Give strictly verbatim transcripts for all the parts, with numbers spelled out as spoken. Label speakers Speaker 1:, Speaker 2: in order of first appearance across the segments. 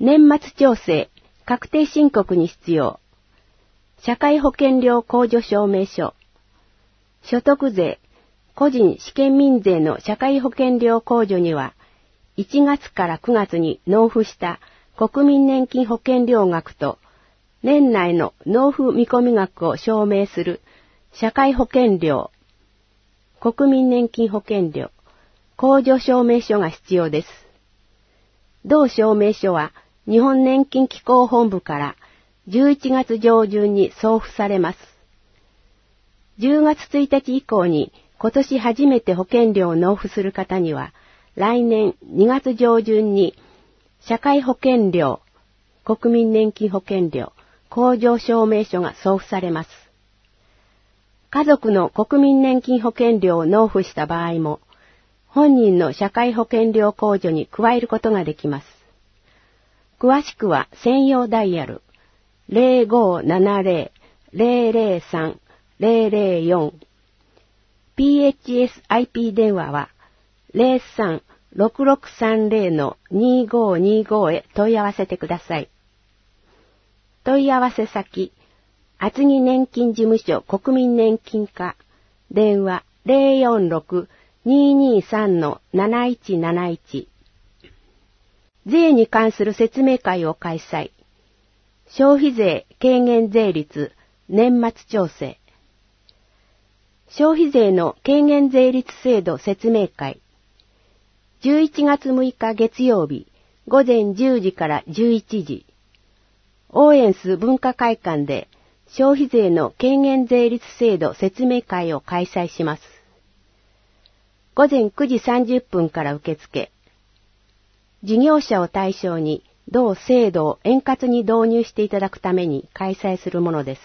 Speaker 1: 年末調整、確定申告に必要。社会保険料控除証明書。所得税、個人試験民税の社会保険料控除には、いちがつからくがつに納付した国民年金保険料額と、年内の納付見込み額を証明する社会保険料、国民年金保険料、控除証明書が必要です。同証明書は日本年金機構本部からじゅういちがつ上旬に送付されます。じゅうがつついたち以降に今年初めて保険料を納付する方には、来年にがつ上旬に社会保険料、国民年金保険料、控除証明書が送付されます。家族の国民年金保険料を納付した場合も、本人の社会保険料控除に加えることができます。詳しくは専用ダイヤル ゼロごーななゼロ ゼロゼロさん ゼロゼロよん ピーエイチエスアイピー 電話は ゼロさんろくろくさんゼロのにごーにご へ問い合わせてください。問い合わせ先、厚木年金事務所国民年金課、電話 ゼロよんろく にーにーさん のなないちなないち。税に関する説明会を開催。消費税軽減税率年末調整。消費税の軽減税率制度説明会。じゅういちがつむいか月曜日、ごぜんじゅうじからじゅういちじ。オーエンス文化会館で消費税の軽減税率制度説明会を開催します。ごぜんくじさんじゅっぷんから受付。事業者を対象に同制度を円滑に導入していただくために開催するものです。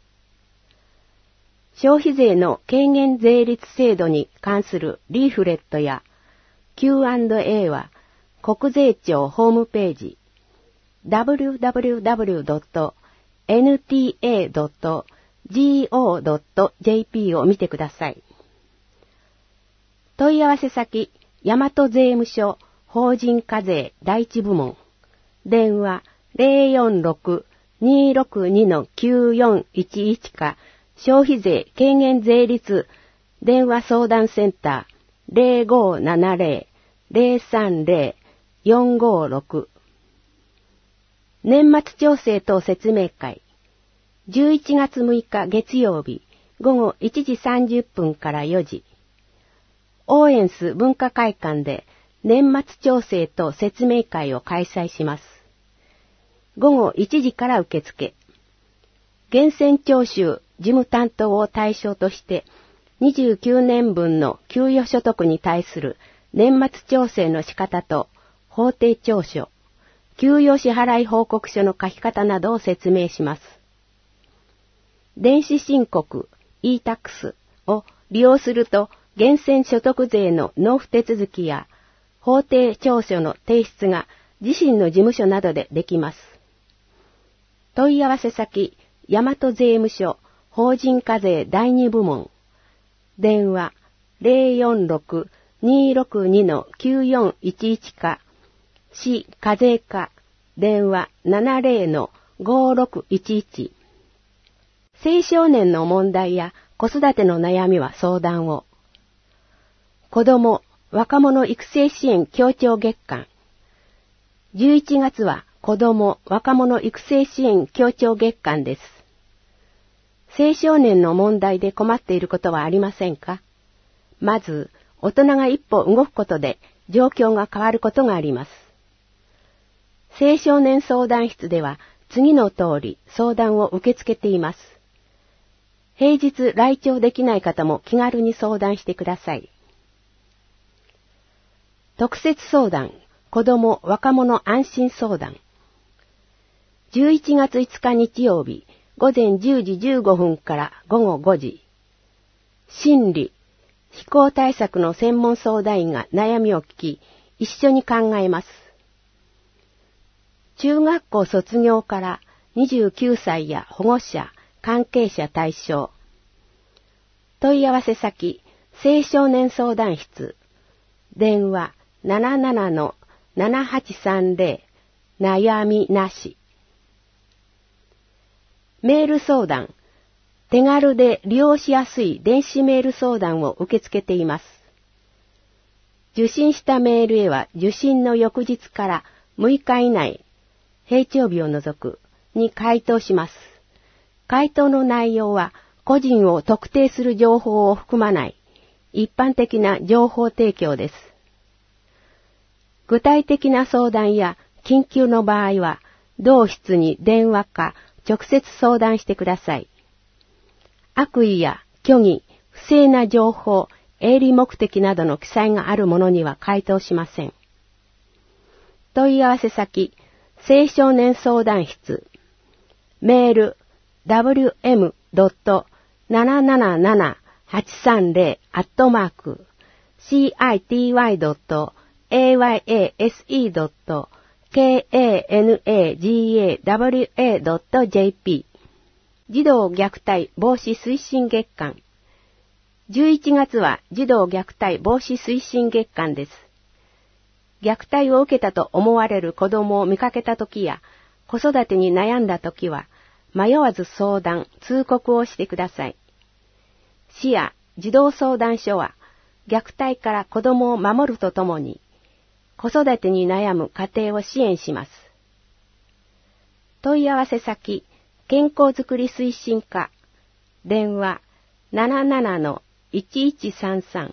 Speaker 1: 消費税の軽減税率制度に関するリーフレットや キューアンドエー は国税庁ホームページ ダブリューダブリューダブリュードットエヌティーエードットゴードットジェーピー を見てください。問い合わせ先、大和税務署法人課税第一部門。電話 ゼロよんろく にーろくに のきゅうよんいちいち か消費税軽減税率電話相談センター ゼロごーななゼロ ゼロさんゼロ よんごーろく。年末調整等説明会。じゅういちがつむいか月曜日ごごいちじさんじゅっぷんからよじ。オーエンス文化会館で年末調整と説明会を開催します。ごごいちじから受付。源泉徴収事務担当を対象としてにじゅうきゅうねんぶんの給与所得に対する年末調整の仕方と法定調書、給与支払い報告書の書き方などを説明します。電子申告 イータックス を利用すると源泉所得税の納付手続きや法定調書の提出が自身の事務所などでできます。問い合わせ先、大和税務署法人課税第二部門。電話 ゼロよんろく にーろくに のきゅうよんいちいち か市課税課電話 ななゼロ のごーろくいちいち。青少年の問題や子育ての悩みは相談を。子ども、若者育成支援協調月間。じゅういちがつは子ども、若者育成支援協調月間です。青少年の問題で困っていることはありませんか？まず、大人が一歩動くことで状況が変わることがあります。青少年相談室では次の通り相談を受け付けています。平日来庁できない方も気軽に相談してください。特設相談、子ども・若者安心相談。じゅういちがついつか日曜日、ごぜんじゅうじじゅうごふんからごごごじ。心理、非行対策の専門相談員が悩みを聞き、一緒に考えます。中学校卒業からにじゅうきゅうさいや保護者、関係者対象。問い合わせ先、青少年相談室。電話 なななな のななはちさんゼ悩みなし。メール相談。手軽で利用しやすい電子メール相談を受け付けています。受信したメールへは受信の翌日からむいか以内、平長日を除くに回答します。回答の内容は個人を特定する情報を含まない一般的な情報提供です。具体的な相談や緊急の場合は同室に電話か直接相談してください。悪意や虚偽、不正な情報、営利目的などの記載があるものには回答しません。問い合わせ先、青少年相談室、メール、ダブリューエムドットななななななはちさんゼロ アットマーク、シーアイティーワイドットエーワイエーエスイードットケーエーエヌエージーエーダブリューエードットジェーピー 児童虐待防止推進月間。じゅういちがつは児童虐待防止推進月間です。虐待を受けたと思われる子供を見かけたときや、子育てに悩んだときは、迷わず相談、通告をしてください。市や児童相談所は、虐待から子供を守るとともに、子育てに悩む家庭を支援します。問い合わせ先、健康づくり推進課、電話 ななななのいちいちさんさん。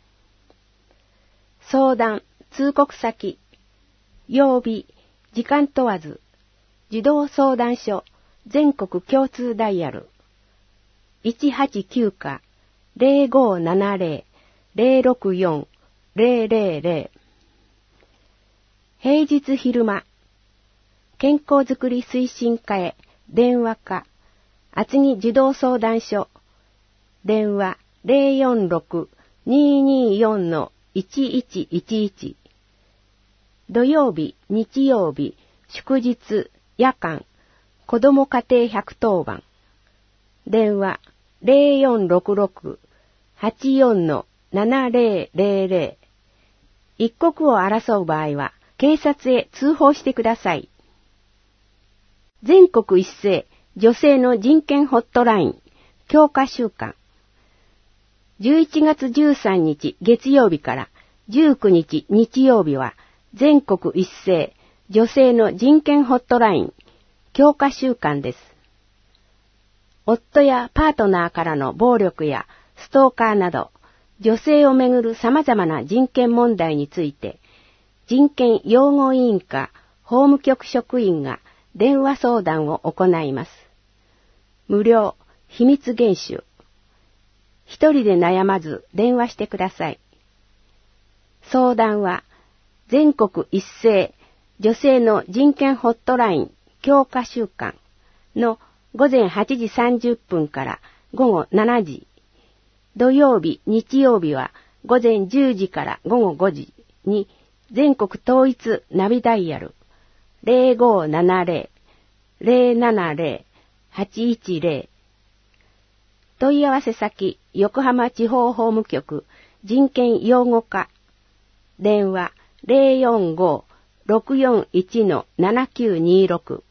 Speaker 1: 相談、通告先、曜日、時間問わず、児童相談所、全国共通ダイヤル、いちはちきゅうか ゼロごーななゼロ ゼロろくよん ゼロゼロゼロ。平日昼間、健康づくり推進課へ電話か、厚木児童相談所、電話 ゼロよんろく にーにーよんのいちいちいちいち。土曜日、日曜日、祝日、夜間、子ども家庭百当番。電話 ゼロよんろくろく はちよんのななゼロゼロゼロ。一刻を争う場合は、警察へ通報してください。全国一斉女性の人権ホットライン強化週間。じゅういちがつじゅうさんにち月曜日からじゅうくにち日曜日は全国一斉女性の人権ホットライン強化週間です。夫やパートナーからの暴力やストーカーなど女性をめぐる様々な人権問題について人権擁護委員か法務局職員が電話相談を行います。無料、秘密厳守。一人で悩まず電話してください。相談は全国一斉女性の人権ホットライン強化週間のごぜんはちじさんじゅっぷんからごごしちじ。土曜日、日曜日はごぜんじゅうじからごごごじに全国統一ナビダイヤルゼロごーななゼロ ゼロななゼロ はちいちゼロ。問い合わせ先、横浜地方法務局人権擁護課。電話 ゼロよんご ろくよんいちのななきゅうにろく。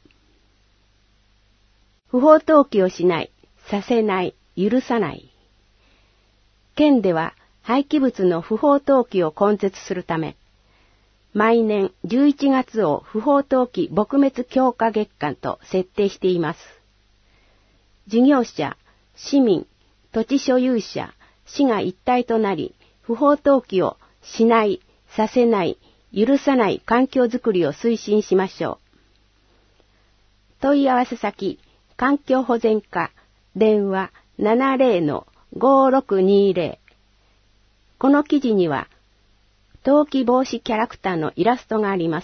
Speaker 1: 不法投棄をしない、させない、許さない。県では廃棄物の不法投棄を根絶するため、毎年じゅういちがつを不法投棄撲滅強化月間と設定しています。事業者、市民、土地所有者、市が一体となり、不法投棄をしない、させない、許さない環境づくりを推進しましょう。問い合わせ先、環境保全課、電話 ななゼロのごろくにゼロ。この記事には、投棄防止キャラクターのイラストがあります。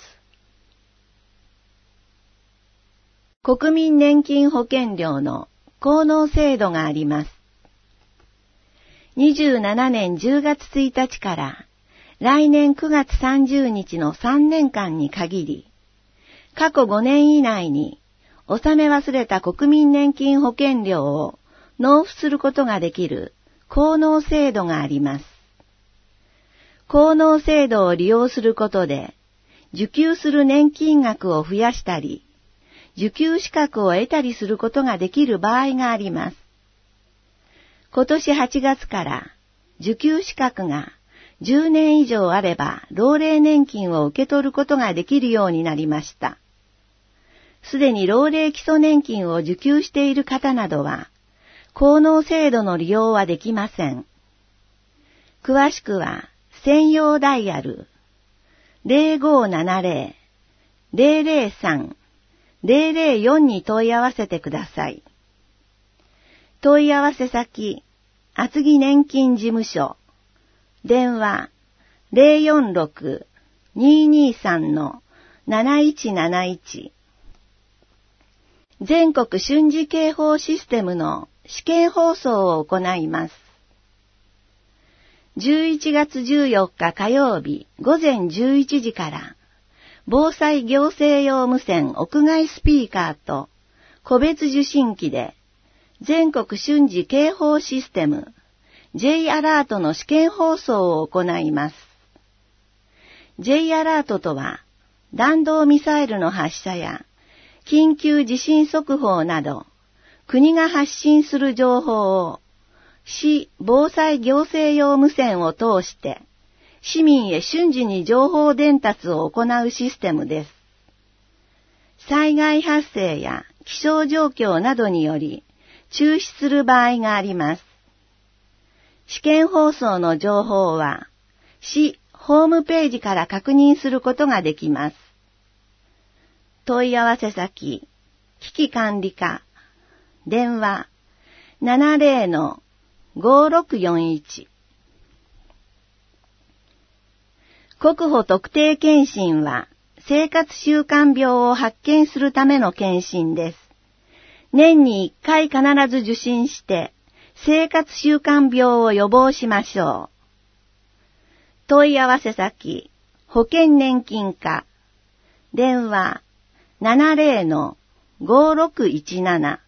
Speaker 2: 国民年金保険料の効納制度があります。にじゅうななねんじゅうがつついたちから来年くがつさんじゅうにちのさんねんかんに限り、過去ごねん以内に納め忘れた国民年金保険料を納付することができる効納制度があります。効納制度を利用することで、 受給する年金額を増やしたり、受給資格を得たりすることができる場合があります。今年はちがつから受給資格がじゅうねん以上あれば老齢年金を受け取ることができるようになりました。すでに老齢基礎年金を受給している方などは、高納制度の利用はできません。詳しくは専用ダイヤルゼロごーななゼロ ゼロゼロさん ゼロゼロよんに問い合わせてください。問い合わせ先、厚木年金事務所、電話 ゼロよんろく にーにーさん なないちなないち。全国瞬時警報システムの試験放送を行います。じゅういちがつじゅうよっか火曜日午前じゅういちじから、防災行政用無線屋外スピーカーと個別受信機で全国瞬時警報システム J アラートの試験放送を行います。J アラートとは、弾道ミサイルの発射や緊急地震速報など、国が発信する情報を市防災行政用無線を通して市民へ瞬時に情報伝達を行うシステムです。災害発生や気象状況などにより中止する場合があります。試験放送の情報は市ホームページから確認することができます。問い合わせ先、危機管理課、電話 ななゼロのごろくよんいち。国保特定健診は生活習慣病を発見するための健診です。年にいっかい必ず受診して生活習慣病を予防しましょう。問い合わせ先、保険年金課、電話 ななゼロのごろくいちなな。